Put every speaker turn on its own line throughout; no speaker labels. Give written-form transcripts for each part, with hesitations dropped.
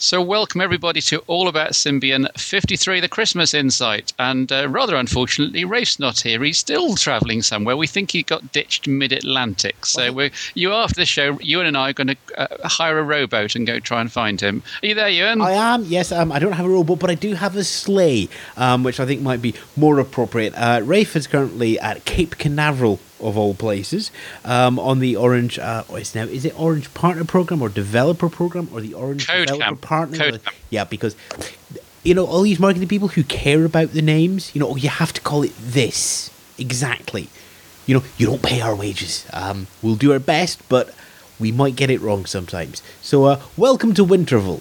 So welcome everybody to All About Symbian 53, the Christmas Insight. And rather unfortunately, Rafe's not here. He's still travelling somewhere. We think he got ditched mid-Atlantic. So after the show, Ewan and I are going to hire a rowboat and go try and find him. Are you there, Ewan?
I am, yes. I don't have a rowboat, but I do have a sleigh, which I think might be more appropriate. Rafe is currently at Cape Canaveral, of all places, on the Orange, is it Orange Partner Program or Developer Program or the Orange
Code
Developer
Camp.
Partner?
Code Camp.
Yeah, because, all these marketing people who care about the names, you have to call it this. Exactly. You don't pay our wages. We'll do our best, but we might get it wrong sometimes. So, welcome to Winterval.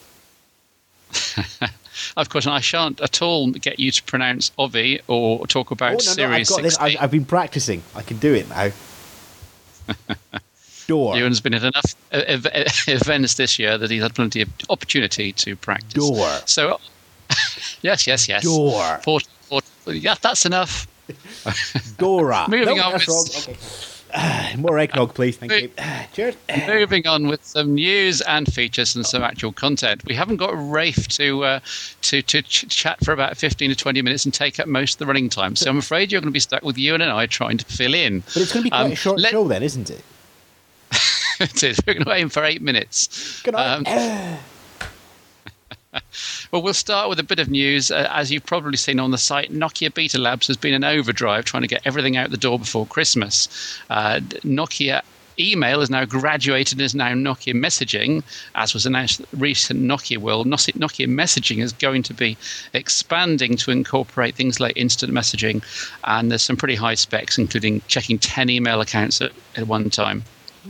Of course, I shan't at all get you to pronounce Ovi or talk about Series 16.
I've been practicing. I can do it now. Door.
Ewan's been at enough events this year that he's had plenty of opportunity to practice.
Door.
So, yes.
Door.
Yeah, that's enough.
Dora.
Moving on.
That's wrong. Okay. More eggnog, please. Thank you. Cheers.
Moving on with some news and features and some actual content. We haven't got Rafe to chat for about 15 to 20 minutes and take up most of the running time. So I'm afraid you're going to be stuck with Ewan and I trying to fill in.
But it's going to be quite a short show then, isn't it?
It is. We're going to aim for 8 minutes.
Good night.
Well, we'll start with a bit of news. As you've probably seen on the site, Nokia Beta Labs has been in overdrive trying to get everything out the door before Christmas. Nokia email has now graduated and is now Nokia messaging, as was announced at the recent Nokia World. Nokia messaging is going to be expanding to incorporate things like instant messaging, and there's some pretty high specs, including checking 10 email accounts at one time.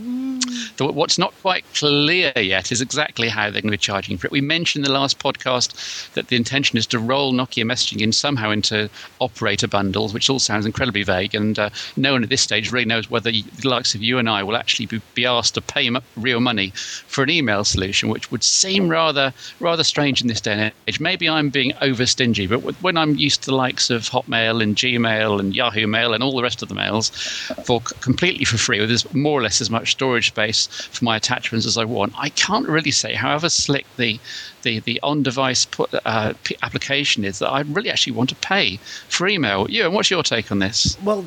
What's not quite clear yet is exactly how they're going to be charging for it. We mentioned in the last podcast that the intention is to roll Nokia messaging in somehow into operator bundles, which all sounds incredibly vague, and no one at this stage really knows whether the likes of you and I will actually be asked to pay real money for an email solution, which would seem rather strange in this day and age. Maybe I'm being over stingy, but when I'm used to the likes of Hotmail and Gmail and Yahoo Mail and all the rest of the mails completely for free, with more or less as much storage space for my attachments as I want, I can't really say, however slick the on-device application is, that I really actually want to pay for email. Ewan, what's your take on this?
Well,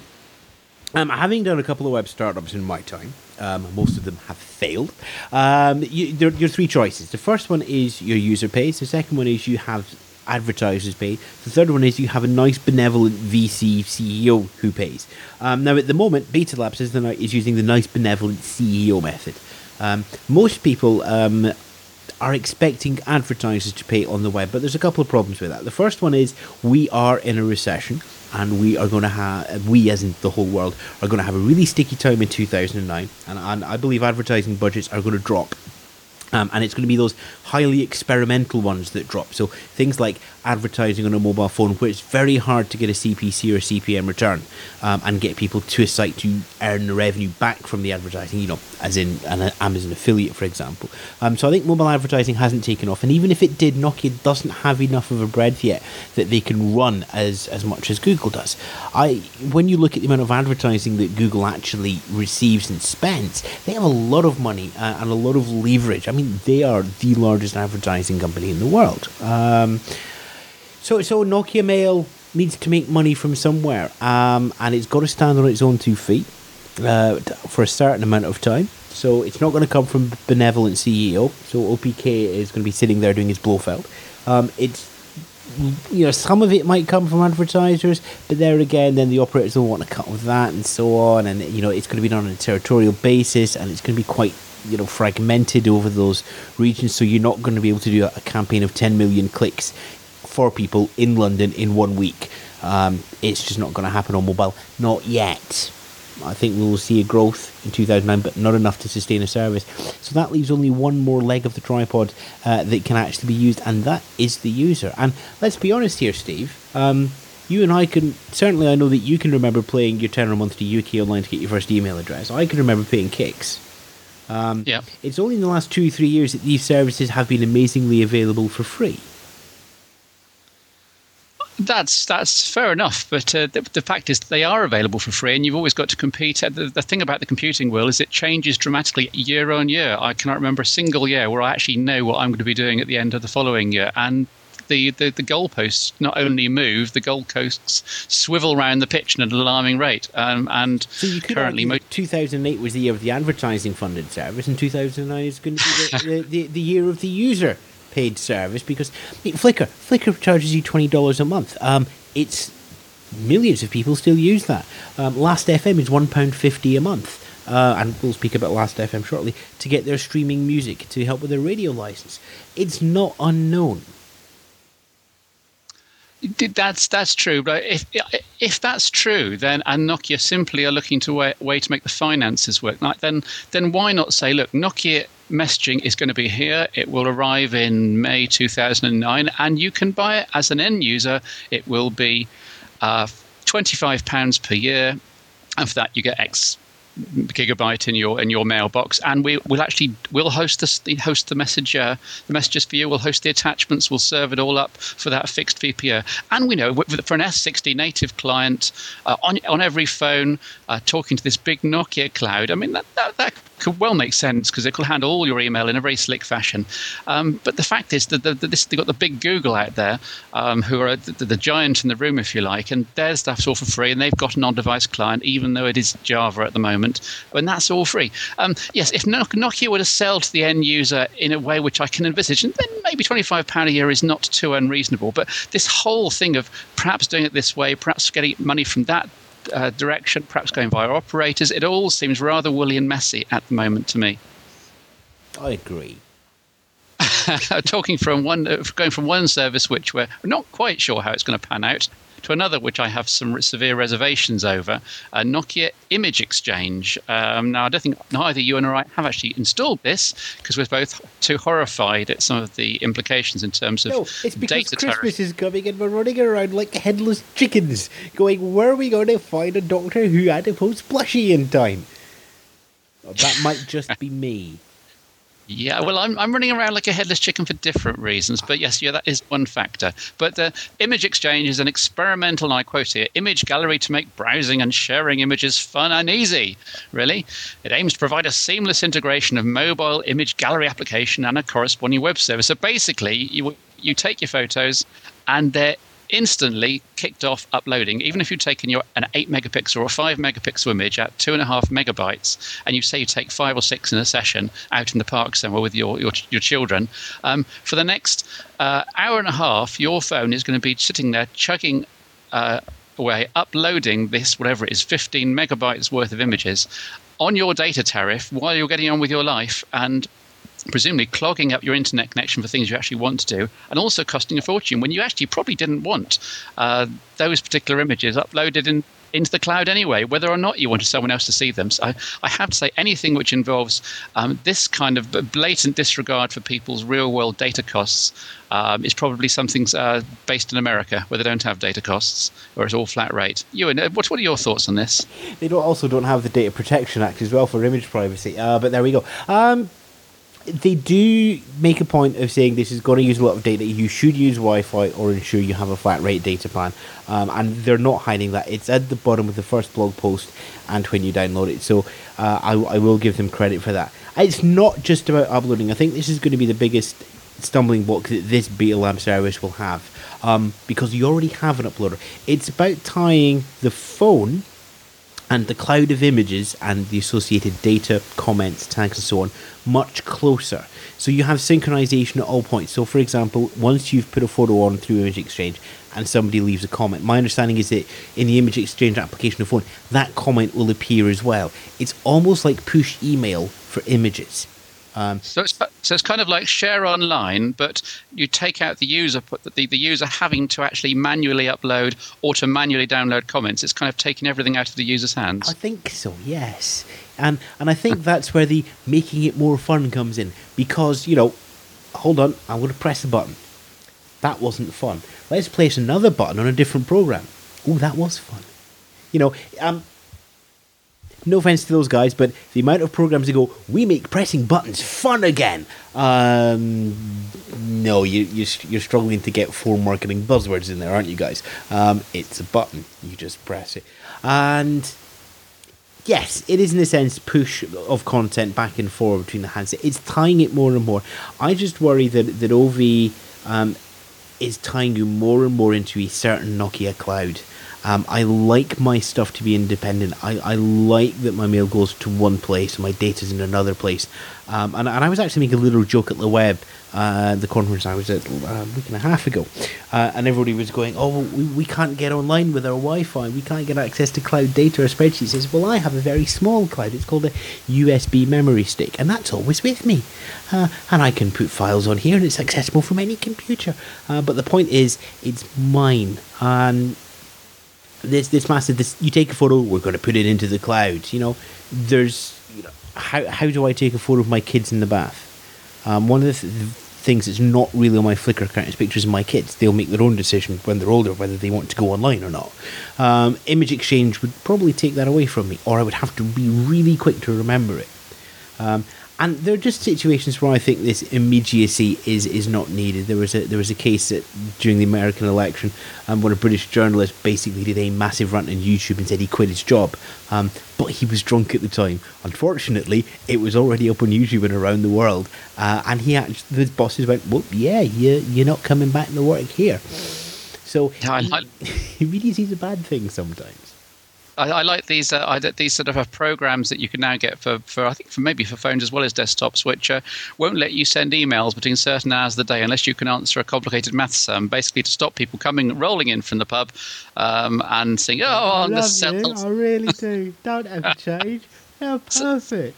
having done a couple of web startups in my time, most of them have failed. There are three choices. The first one is your user pays. The second one is you have advertisers pay. The third one is you have a nice benevolent VC CEO who pays. Now at the moment, Beta Labs is using the nice benevolent CEO method. Most people are expecting advertisers to pay on the web, but there's a couple of problems with that. The first one is we are in a recession, and we are going to have, we as in the whole world, are going to have a really sticky time in 2009, and I believe advertising budgets are going to drop. And it's going to be those highly experimental ones that drop. So things like advertising on a mobile phone, where it's very hard to get a CPC or CPM return and get people to a site to earn the revenue back from the advertising, as in an Amazon affiliate, for example. So I think mobile advertising hasn't taken off. And even if it did, Nokia doesn't have enough of a breadth yet that they can run as much as Google does. When you look at the amount of advertising that Google actually receives and spends, they have a lot of money and a lot of leverage. I mean, they are the largest advertising company in the world. So Nokia Mail needs to make money from somewhere, and it's got to stand on its own 2 feet for a certain amount of time. So it's not going to come from benevolent CEO. So OPK is going to be sitting there doing his Blofeld. Some of it might come from advertisers, but there again, then the operators will want to cut with that and so on. And it's going to be done on a territorial basis, and it's going to be quite fragmented over those regions. So you're not going to be able to do a campaign of 10 million clicks for people in London in 1 week. It's just not going to happen on mobile. Not yet. I think we will see a growth in 2009, but not enough to sustain a service. So that leaves only one more leg of the tripod that can actually be used, and that is the user. And let's be honest here, Steve. You and I certainly I know that you can remember paying your £10 a month to UK Online to get your first email address. I can remember paying Kicks. It's only in the last 2-3 years that these services have been amazingly available for free.
That's fair enough, but the fact is they are available for free, and you've always got to compete. The thing about the computing world is it changes dramatically year on year. I cannot remember a single year where I actually know what I'm going to be doing at the end of the following year, and the goalposts not only move, the goalposts swivel around the pitch at an alarming rate. And
so you could
currently,
2008 was the year of the advertising-funded service, and 2009 is going to be the year of the user paid service, because Flickr charges you $20 a month. It's millions of people still use that. Last FM is £1.50 a month, and we'll speak about Last FM shortly, to get their streaming music to help with their radio license. It's not unknown.
That's true, but if that's true, then and Nokia simply are looking to way to make the finances work, then why not say, look, Nokia messaging is going to be here. It will arrive in May 2009, and you can buy it as an end user. It will be £25 per year, and for that you get X gigabyte in your mailbox, and we'll host the messages for you. We'll host the attachments. We'll serve it all up for that fixed fee per year. And we know for an S60 native client on every phone, talking to this big Nokia cloud. I mean that could well make sense, because it could handle all your email in a very slick fashion. But the fact is that they've got the big Google out there, who are the giant in the room, if you like, and their stuff's all for free, and they've got an on-device client, even though it is Java at the moment, and that's all free. Yes, if Nokia were to sell to the end user in a way which I can envisage, then maybe £25 a year is not too unreasonable. But this whole thing of perhaps doing it this way, perhaps getting money from that direction, perhaps going via operators, it all seems rather woolly and messy at the moment to me.
I agree.
Going from one service which we're not quite sure how it's going to pan out, to another which I have some severe reservations over, Nokia Image Exchange. Now, I don't think neither you and I have actually installed this, because we're both too horrified at some of the implications in terms of
it's because
data
Christmas is coming and we're running around like headless chickens, going, where are we going to find a Doctor Who Adipose plushie in time? Well, that might just be me.
Yeah, well, I'm running around like a headless chicken for different reasons, but yes, that is one factor. But Image Exchange is an experimental, and I quote here, image gallery to make browsing and sharing images fun and easy. Really, it aims to provide a seamless integration of mobile image gallery application and a corresponding web service. So basically, you take your photos, and they're instantly kicked off uploading. Even if you've taken an 8 megapixel or a 5 megapixel image at 2.5 megabytes, and you say you take 5 or 6 in a session out in the park somewhere with your children, for the next hour and a half, your phone is going to be sitting there chugging away, uploading this, whatever it is, 15 megabytes worth of images on your data tariff while you're getting on with your life, and presumably clogging up your internet connection for things you actually want to do, and also costing a fortune when you actually probably didn't want those particular images uploaded into the cloud anyway, whether or not you wanted someone else to see them. So I have to say, anything which involves this kind of blatant disregard for people's real-world data costs is probably something based in America, where they don't have data costs, or it's all flat rate. Ewan, what are your thoughts on this?
They also don't have the Data Protection Act as well for image privacy, but there we go. They do make a point of saying this is going to use a lot of data. You should use Wi-Fi or ensure you have a flat rate data plan. And they're not hiding that. It's at the bottom of the first blog post and when you download it. So I will give them credit for that. It's not just about uploading. I think this is going to be the biggest stumbling block that this Beta Lab service will have. Because you already have an uploader. It's about tying the phone and the cloud of images and the associated data, comments, tags and so on much closer. So you have synchronization at all points. So for example, once you've put a photo on through Image Exchange and somebody leaves a comment, my understanding is that in the Image Exchange application of phone, that comment will appear as well. It's almost like push email for images.
So it's kind of like share online, but you take out the user, the user having to actually manually upload or to manually download comments. It's kind of taking everything out of the user's hands.
I think so, yes. And I think that's where the making it more fun comes in. Because, hold on, I'm going to press a button. That wasn't fun. Let's place another button on a different program. Oh, that was fun. no offense to those guys, but the amount of programs that go, we make pressing buttons fun again. No, you're struggling to get 4 marketing buzzwords in there, aren't you guys? It's a button. You just press it. And yes, it is in a sense push of content back and forth between the handsets. It's tying it more and more. I just worry that OV is tying you more and more into a certain Nokia cloud. I like my stuff to be independent. I like that my mail goes to one place and my data's in another place. And I was actually making a little joke at the web, the conference I was at a week and a half ago. And everybody was going, oh, we can't get online with our Wi-Fi. We can't get access to cloud data or spreadsheets. Says, well, I have a very small cloud. It's called a USB memory stick. And that's always with me. And I can put files on here and it's accessible from any computer. But the point is, it's mine. And this massive, you take a photo, we're going to put it into the cloud. How do I take a photo of my kids in the bath? One of the things that's not really on my Flickr account is pictures of my kids. They'll make their own decision when they're older whether they want to go online or not. Image exchange would probably take that away from me, or I would have to be really quick to remember it. And there are just situations where I think this immediacy is not needed. There was a case during the American election, when a British journalist basically did a massive rant on YouTube and said he quit his job, but he was drunk at the time. Unfortunately, it was already up on YouTube and around the world, and the bosses went, "Well, yeah, you're not coming back to work here." So immediacy is a bad thing sometimes.
I like these sort of programs that you can now get for maybe for phones as well as desktops, which won't let you send emails between certain hours of the day unless you can answer a complicated maths sum, basically to stop people rolling in from the pub and saying, "Oh,
I really do. Don't ever change. How perfect."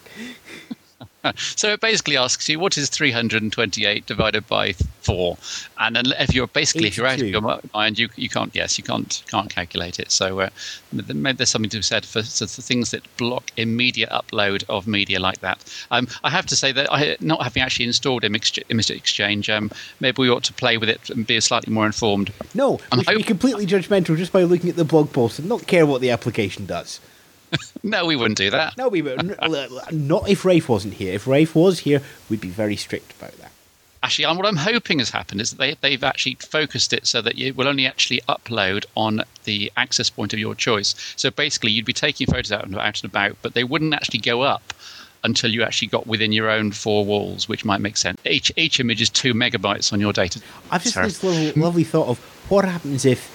So it basically asks you, what is 328 divided by 4? And then if you're out of your mind, you can't calculate it. So maybe there's something to be said for things that block immediate upload of media like that. I have to say that not having actually installed Image Exchange, maybe we ought to play with it and be slightly more informed.
No, we should be completely judgmental just by looking at the blog post and not care what the application does.
No, we wouldn't do that.
No, we wouldn't. Not if Rafe wasn't here. If Rafe was here, we'd be very strict about that.
Actually, what I'm hoping has happened is that they've actually focused it so that it will only actually upload on the access point of your choice. So basically, you'd be taking photos out and about, but they wouldn't actually go up until you actually got within your own 4 walls, which might make sense. Each image is 2 megabytes on your data.
I've just had this lovely thought of what happens if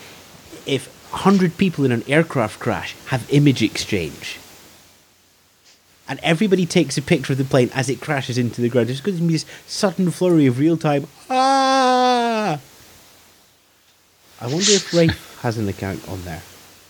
100 people in an aircraft crash have Image Exchange, and everybody takes a picture of the plane as it crashes into the ground. There's going to be this sudden flurry of real-time I wonder if Rafe has an account on there.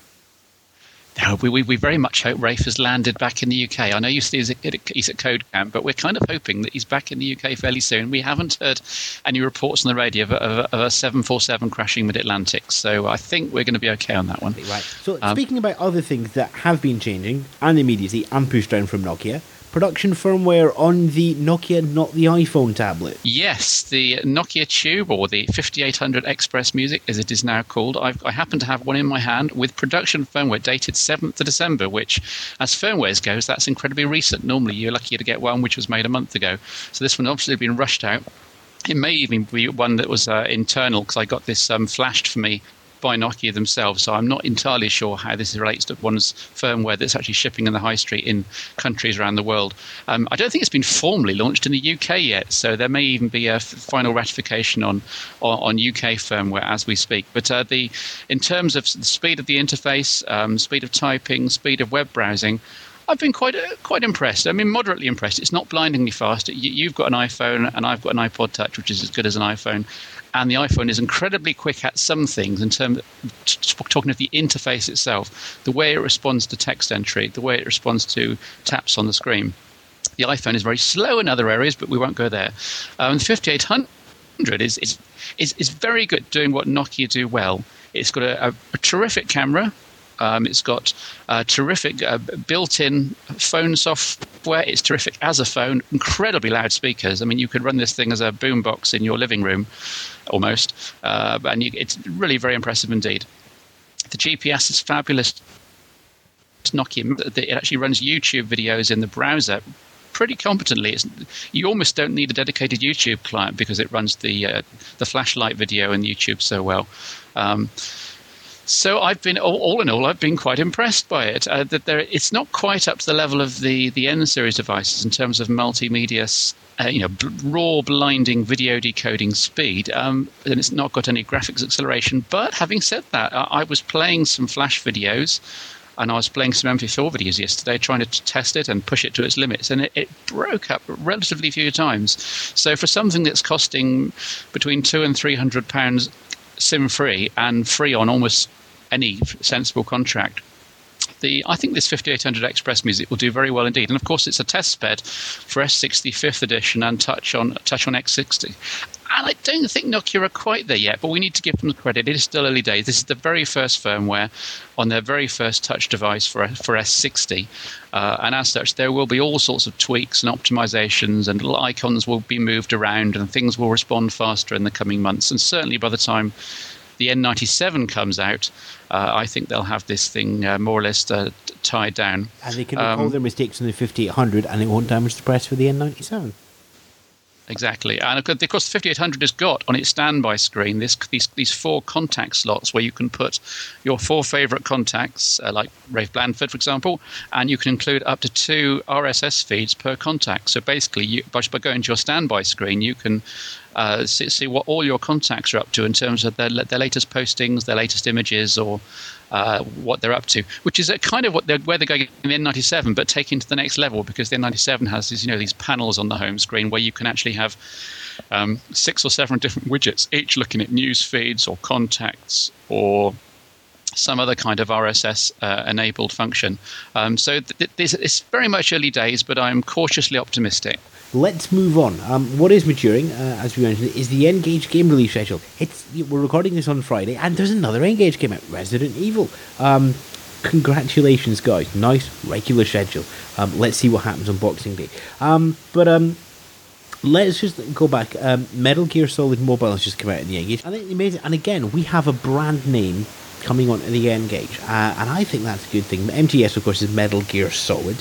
No, we very much hope Rafe has landed back in the UK. I know he's at Code Camp, but we're kind of hoping that he's back in the UK fairly soon. We haven't heard any reports on the radio of a 747 crashing mid-Atlantic, so I think we're going to be okay on that one.
Right. So speaking about other things that have been changing, and immediacy, and pushed down from Nokia, production firmware on the Nokia, not the iPhone tablet.
Yes, the Nokia Tube, or the 5800 Express Music, as it is now called. I happen to have one in my hand with production firmware dated 7th of December, which, as firmwares goes, that's incredibly recent. Normally, you're lucky to get one which was made a month ago. So this one obviously been rushed out. It may even be one that was internal, because I got this flashed for me by Nokia themselves, so I'm not entirely sure how this relates to one's firmware that's actually shipping in the high street in countries around the world. I don't think it's been formally launched in the UK yet, so there may even be a final ratification on UK firmware as we speak. But in terms of the speed of the interface, speed of typing, speed of web browsing, I've been quite impressed. I mean, moderately impressed. It's not blindingly fast. You've got an iPhone and I've got an iPod Touch, which is as good as an iPhone. And the iPhone is incredibly quick at some things in terms of talking of the interface itself, the way it responds to text entry, the way it responds to taps on the screen. The iPhone is very slow in other areas, but we won't go there. The 5800 is very good at doing what Nokia do well. It's got a terrific camera. It's got terrific built-in phone software. It's terrific as a phone. Incredibly loud speakers. I mean, you could run this thing as a boombox in your living room, almost. And it's really very impressive indeed. The GPS is fabulous. Nokia, it actually runs YouTube videos in the browser pretty competently. You almost don't need a dedicated YouTube client because it runs the flashlight video in YouTube so well. So I've been, all in all, I've been quite impressed by it. It's not quite up to the level of the N series devices in terms of multimedia, raw, blinding video decoding speed, and it's not got any graphics acceleration. But having said that, I was playing some Flash videos, and I was playing some MP4 videos yesterday, trying to test it and push it to its limits, and it broke up relatively few times. So for something that's costing between £200 and £300 SIM-free and free on almost any sensible contract, I think this 5800 Express Music will do very well indeed. And of course, it's a test bed for S60 5th edition and Touch on X60. And I don't think Nokia are quite there yet, but we need to give them the credit. It is still early days. This is the very first firmware on their very first touch device for S60. And as such, there will be all sorts of tweaks and optimizations, and little icons will be moved around, and things will respond faster in the coming months. And certainly by the time the N97 comes out, I think they'll have this thing more or less tied down.
And they can recall their mistakes on the 5800, and it won't damage the press for the N97.
Exactly. And of course, the 5800 has got on its standby screen these 4 contact slots where you can put your 4 favourite contacts, like Rafe Blandford, for example, and you can include up to 2 RSS feeds per contact. So basically, by going to your standby screen, you can see what all your contacts are up to in terms of their latest postings, their latest images, or what they're up to, which is kind of where they're going in the N97, but taken to the next level, because the N97 has these panels on the home screen where you can actually have 6 or 7 different widgets, each looking at news feeds or contacts or some other kind of RSS enabled function. So it's very much early days, but I'm cautiously optimistic.
Let's move on. What is maturing, as we mentioned, is the N-Gage game release schedule. We're recording this on Friday, and there's another N-Gage game out, Resident Evil. Congratulations, guys. Nice, regular schedule. Let's see what happens on Boxing Day. Let's just go back. Metal Gear Solid Mobile has just come out in the N-Gage. I think it's amazing. And again, we have a brand name coming on to the N-Gage, and I think that's a good thing. MGS, of course, is Metal Gear Solid.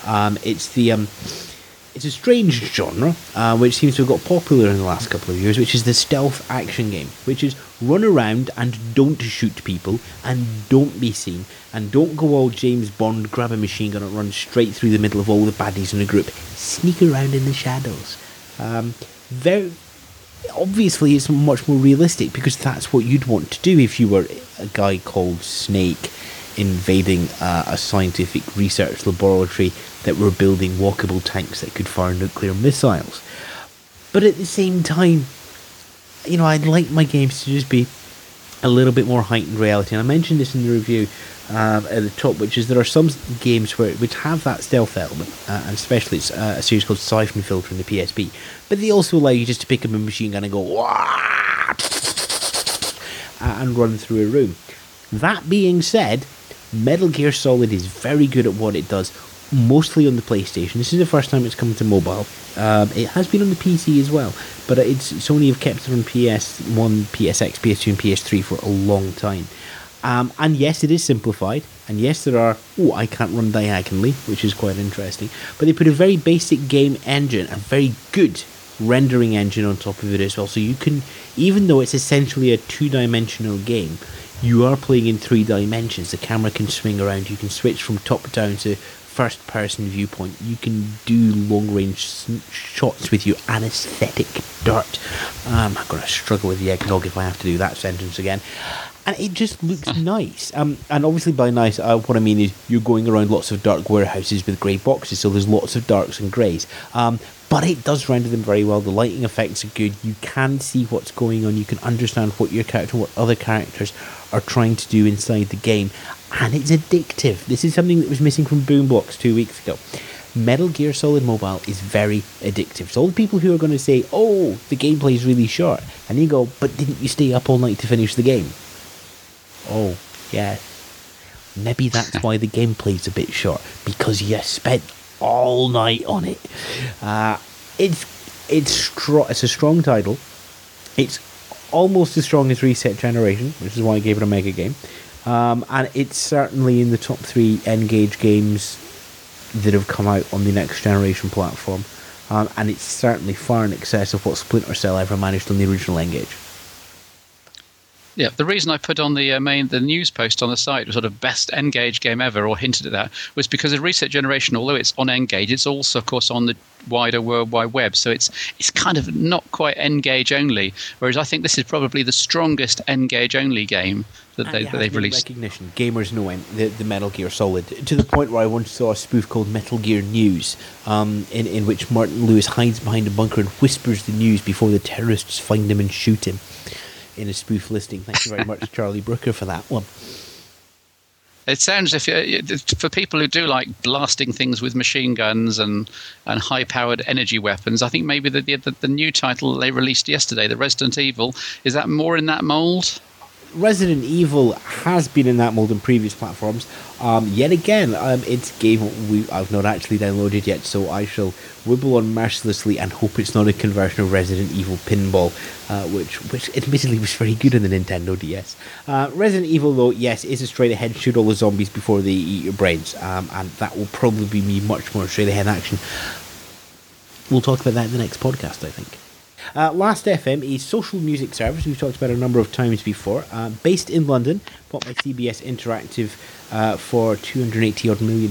It's a strange genre, which seems to have got popular in the last couple of years, which is the stealth action game, which is run around and don't shoot people, and don't be seen, and don't go all James Bond, grab a machine gun and run straight through the middle of all the baddies in a group. Sneak around in the shadows. Very obviously, it's much more realistic, because that's what you'd want to do if you were a guy called Snake invading a scientific research laboratory that were building walkable tanks that could fire nuclear missiles. But at the same time, I'd like my games to just be a little bit more heightened reality. And I mentioned this in the review at the top, which is there are some games which have that stealth element, and especially it's a series called Siphon Filter in the PSP. But they also allow you just to pick up a machine gun and go Wah! And run through a room. That being said, Metal Gear Solid is very good at what it does, mostly on the PlayStation. This is the first time it's come to mobile. It has been on the PC as well, but Sony have kept it on PS1, PSX, PS2 and PS3 for a long time. And yes, it is simplified, and yes, there are, I can't run diagonally, which is quite interesting, but they put a very basic game engine, a very good rendering engine on top of it as well, so you can, even though it's essentially a 2-dimensional game, you are playing in 3 dimensions. The camera can swing around, you can switch from top down to first person viewpoint, you can do long range shots with your anesthetic dart. I'm going to struggle with the eggnog if I have to do that sentence again. And it just looks nice. And obviously by nice, what I mean is you're going around lots of dark warehouses with grey boxes, so there's lots of darks and greys. But it does render them very well. The lighting effects are good. You can see what's going on. You can understand what your character, what other characters are trying to do inside the game. And it's addictive. This is something that was missing from Boombox 2 weeks ago. Metal Gear Solid Mobile is very addictive. So all the people who are going to say, the gameplay is really short, and you go, but didn't you stay up all night to finish the game? Oh, yeah. Maybe that's why the gameplay's a bit short, because you spent all night on it. It's a strong title. It's almost as strong as Reset Generation, which is why I gave it a mega game. And it's certainly in the top 3 N-Gage games that have come out on the next generation platform. And it's certainly far in excess of what Splinter Cell ever managed on the original N-Gage.
Yeah, the reason I put on the news post on the site was sort of best N-Gage game ever, or hinted at that, was because of Reset Generation, although it's on N-Gage, it's also, of course, on the wider World Wide Web. So it's kind of not quite N-Gage only, whereas I think this is probably the strongest N-Gage only game that they've released.
Recognition. Gamers know the Metal Gear Solid, to the point where I once saw a spoof called Metal Gear News, in which Martin Lewis hides behind a bunker and whispers the news before the terrorists find him and shoot him. In a spoof listing. Thank you very much, Charlie Brooker, for that one.
It sounds for people who do like blasting things with machine guns and high-powered energy weapons, I think maybe the new title they released yesterday, the Resident Evil, is that more in that mold?
Resident Evil has been in that mold on previous platforms. Yet again, it's a game I've not actually downloaded yet, so I shall wibble on mercilessly and hope it's not a conversion of Resident Evil Pinball, which admittedly was very good on the Nintendo DS. Resident Evil, though, yes, is a straight-ahead shoot all the zombies before they eat your brains, and that will probably be me much more straight-ahead action. We'll talk about that in the next podcast, I think. Last FM is social music service we've talked about a number of times before, based in London, bought by CBS Interactive for $280 million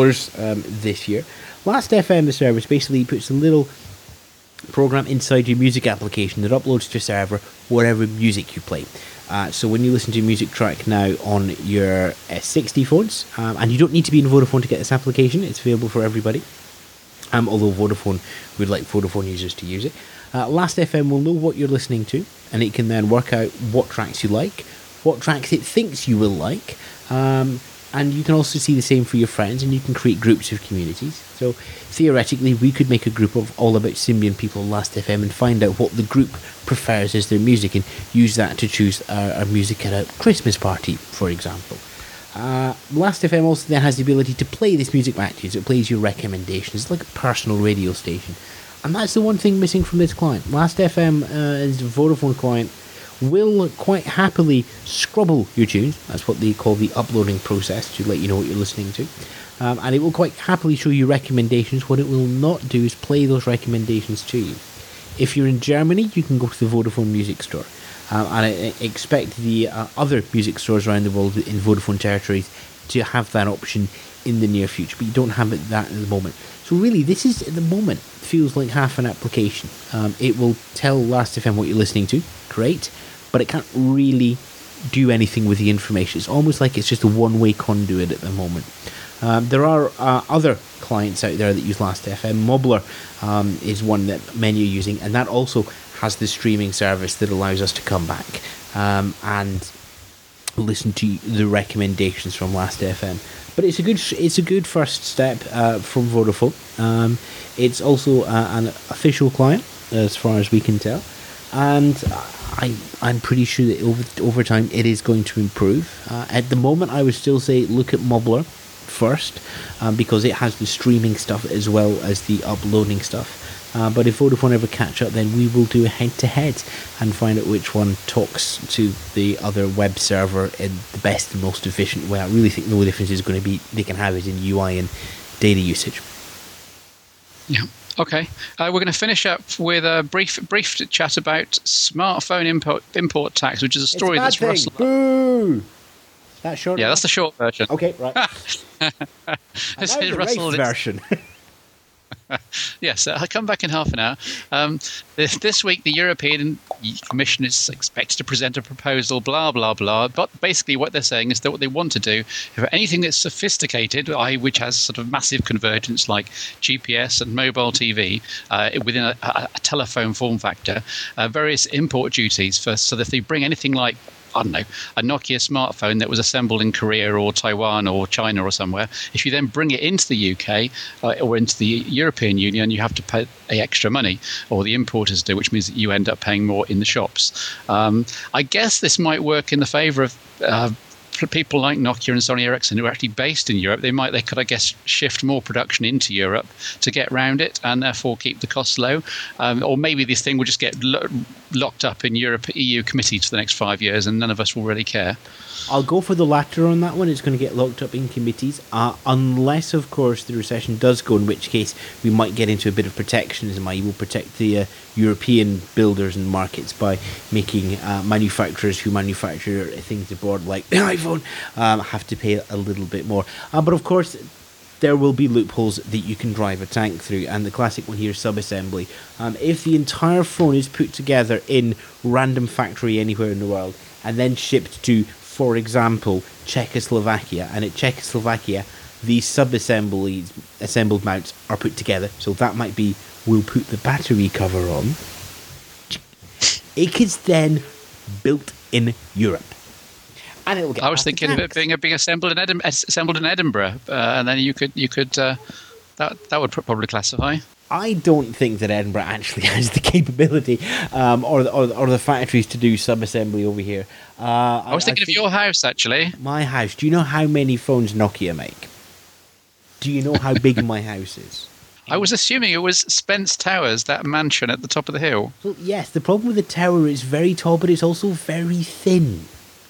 this year. Last FM, the service, basically puts a little program inside your music application that uploads to your server wherever music you play. So when you listen to a music track now on your S60 phones, and you don't need to be in Vodafone to get this application, it's available for everybody, although Vodafone would like Vodafone users to use it. Last FM will know what you're listening to, and it can then work out what tracks you like, what tracks it thinks you will like, and you can also see the same for your friends, and you can create groups of communities. So theoretically, we could make a group of all about Symbian people on Last FM and find out what the group prefers as their music, and use that to choose our music at a Christmas party, for example. Last FM also then has the ability to play this music back to you, so it plays your recommendations. It's like a personal radio station. And that's the one thing missing from this client. Last FM is a Vodafone client, will quite happily scrubble your tunes. That's what they call the uploading process, to let you know what you're listening to. And it will quite happily show you recommendations. What it will not do is play those recommendations to you. If you're in Germany, you can go to the Vodafone Music Store. And I expect the other music stores around the world in Vodafone territories to have that option in the near future, but you don't have that at the moment. So really, this is, at the moment, feels like half an application. It will tell Last FM what you're listening to, great, but it can't really do anything with the information. It's almost like it's just a one-way conduit at the moment. There are other clients out there that use Last FM. Mobler is one that many are using, and that also has the streaming service that allows us to come back and listen to the recommendations from Last FM. But it's a good first step from Vodafone. It's also an official client, as far as we can tell, and I'm pretty sure that over time it is going to improve. At the moment, I would still say look at Mobler first, because it has the streaming stuff as well as the uploading stuff. But if Vodafone ever catch up, then we will do a head-to-head and find out which one talks to the other web server in the best and most efficient way. I really think the only difference is going to be they can have it in UI and data usage.
Yeah. Okay. We're going to finish up with a brief chat about smartphone import tax, which is a story that's rustled.
Boo! That short?
Yeah, that's the short version.
Okay, right.
This
is
the
Russell version.
Yes, I'll come back in half an hour. This week, the European Commission is expected to present a proposal, blah, blah, blah. But basically what they're saying is that what they want to do, for anything that's sophisticated, which has sort of massive convergence like GPS and mobile TV within a telephone form factor, various import duties, so that if they bring anything like, I don't know, a Nokia smartphone that was assembled in Korea or Taiwan or China or somewhere, if you then bring it into the UK or into the European Union, you have to pay extra money, or the importers do, which means that you end up paying more in the shops. I guess this might work in the favour of people like Nokia and Sony Ericsson who are actually based in Europe, they could, I guess, shift more production into Europe to get around it and therefore keep the costs low. Or maybe this thing will just get locked up in EU committees for the next 5 years and none of us will really care.
I'll go for the latter on that one. It's going to get locked up in committees, unless, of course, the recession does go, in which case we might get into a bit of protectionism. I will protect the European builders and markets by making manufacturers who manufacture things abroad, like the iPhone, have to pay a little bit more. But, of course, there will be loopholes that you can drive a tank through, and the classic one here is sub-assembly. If the entire phone is put together in random factory anywhere in the world and then shipped to, for example, Czechoslovakia, and at Czechoslovakia these assembled mounts are put together, so that might be, we'll put the battery cover on. It is then built in Europe. And it'll get
I was thinking of it being assembled in Edinburgh, and then you could that would probably classify.
I don't think that Edinburgh actually has the capability or the factories to do sub-assembly over here.
I was thinking of your house, actually.
My house. Do you know how many phones Nokia make? Do you know how big my house is?
I was assuming it was Spence Towers, that mansion at the top of the hill.
Well, yes, the problem with the tower is very tall, but it's also very thin.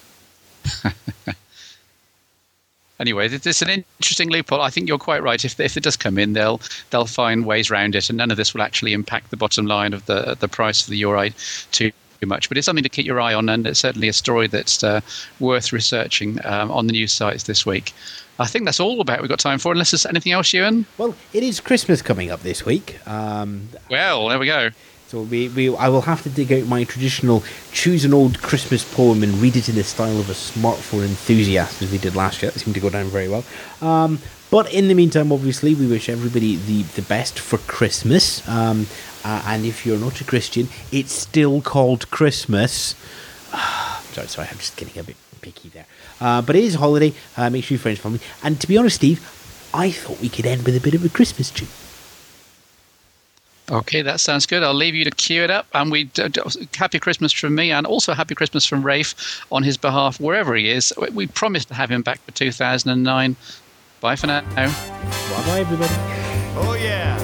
Anyway, it's an interesting loophole. I think you're quite right. If it does come in, they'll find ways around it, and none of this will actually impact the bottom line of the price of the Euro too much. But it's something to keep your eye on, and it's certainly a story that's worth researching on the news sites this week. I think that's all about we've got time for, unless there's anything else, Ewan?
Well, it is Christmas coming up this week.
Well, there we go.
So I will have to dig out my traditional choose an old Christmas poem and read it in the style of a smartphone enthusiast, as we did last year. It seemed to go down very well. But in the meantime, obviously, we wish everybody the best for Christmas. And if you're not a Christian, it's still called Christmas. Sorry, I'm just getting a bit picky there. But it is a holiday. Make sure you're friends and family. And to be honest, Steve, I thought we could end with a bit of a Christmas tune.
Okay, that sounds good. I'll leave you to cue it up. And happy Christmas from me, and also happy Christmas from Rafe on his behalf, wherever he is. We promised to have him back for 2009. Bye for now.
Bye-bye, everybody.
Oh, yeah.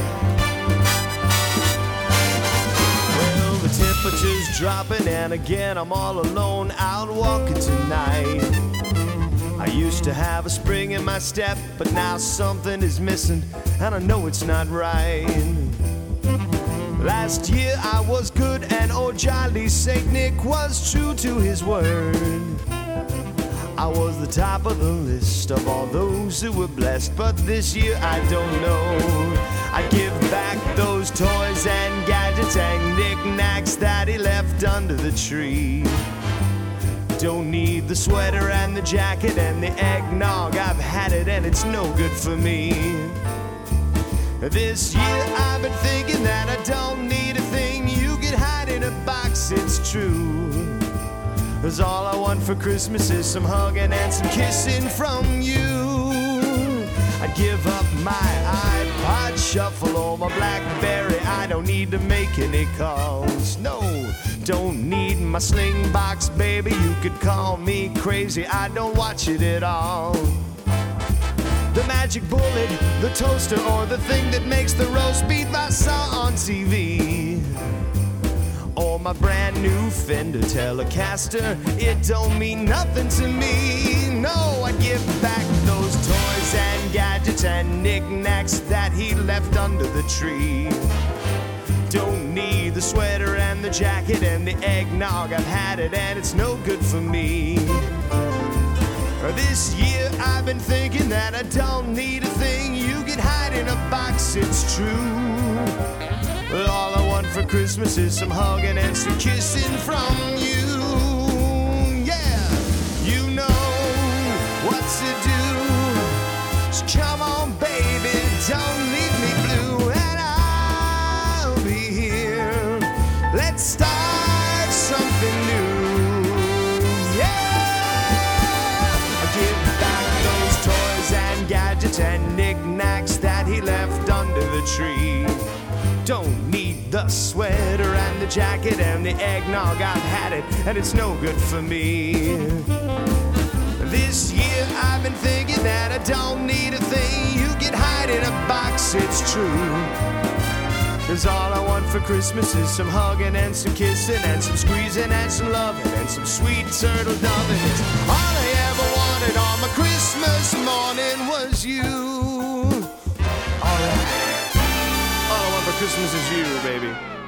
Well, the temperature's dropping, and again I'm all alone out walking tonight. I used to have a spring in my step, but now something is missing, and I know it's not right. Last year I was good, and old jolly Saint Nick was true to his word. I was the top of the list of all those who were blessed, but this year I don't know. I give back those toys and gadgets and knickknacks that he left under the tree. Don't need the sweater and the jacket and the eggnog, I've had it and it's no good for me. This year I've been thinking that I don't need a thing you can hide in a box, it's true. 'Cause all I want for Christmas is some hugging and some kissing from you. I'd give up my iPod shuffle or my BlackBerry, I don't need to make any calls, no. Don't need my sling box, baby, you could call me crazy, I don't watch it at all. The magic bullet, the toaster, or the thing that makes the roast beef I saw on TV. Or my brand new Fender Telecaster, it don't mean nothing to me. No, I'd give back those toys and gadgets and knickknacks that he left under the tree. Don't need the sweater and the jacket and the eggnog, I've had it and it's no good for me. This year I've been thinking that I don't need a thing you can hide in a box, it's true. Well, all I want for Christmas is some hugging and some kissing from you. Yeah, you know what to do. So come on, baby, don't leave me blue, and I'll be here. Let's start something new. Gadgets and knickknacks that he left under the tree. Don't need the sweater and the jacket and the eggnog, I've had it and it's no good for me. This year I've been thinking that I don't need a thing. You can hide in a box, it's true. 'Cause all I want for Christmas is some hugging and some kissing and some squeezing and some loving and some sweet turtle doving. It's all I ever wanted on my Christmas morning was you. All right. All I want for Christmas is you, baby.